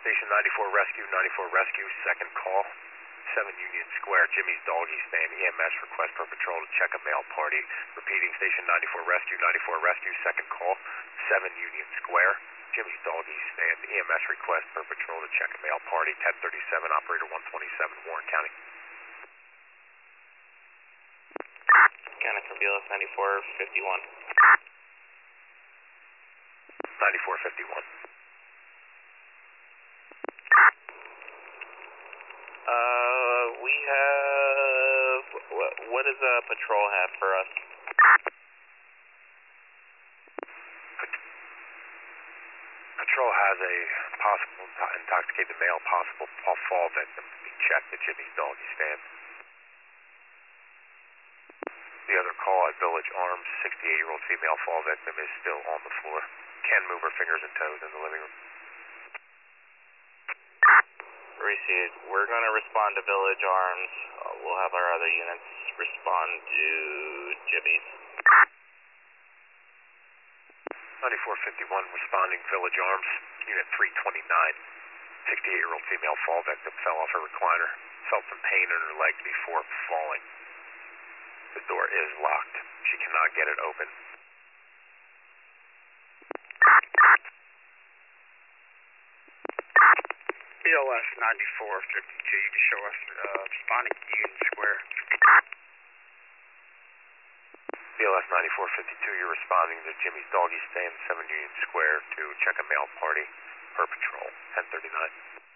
Station 94 Rescue, second call. 7 Union Square, Jimmy's Doggy Stand, EMS request per patrol to check a male party. Repeating, Station 94 Rescue, second call. 7 Union Square, Jimmy's Doggy Stand, EMS request per patrol to check a male party. 1037, Operator 127, Warren County. County for BLS 9451. 9451. We have, what does patrol have for us? Patrol has a possible intoxicated male, possible fall victim to be checked at Jimmy's Doggy Stand. The other call at Village Arms, 68-year-old female fall victim is still on the floor. Can't move her fingers and toes in the living room. Received. We're going to respond to Village Arms. We'll have our other units respond to Jimmy's. 9451 responding Village Arms, Unit 329. 68-year-old female fall victim fell off her recliner. Felt some pain in her leg before falling. The door is locked. She cannot get it open. BLS 9452, you can show us responding to Union Square. BLS 9452, you're responding to Jimmy's Doggy Stand, 7 Union Square to check a male party per patrol, 1039.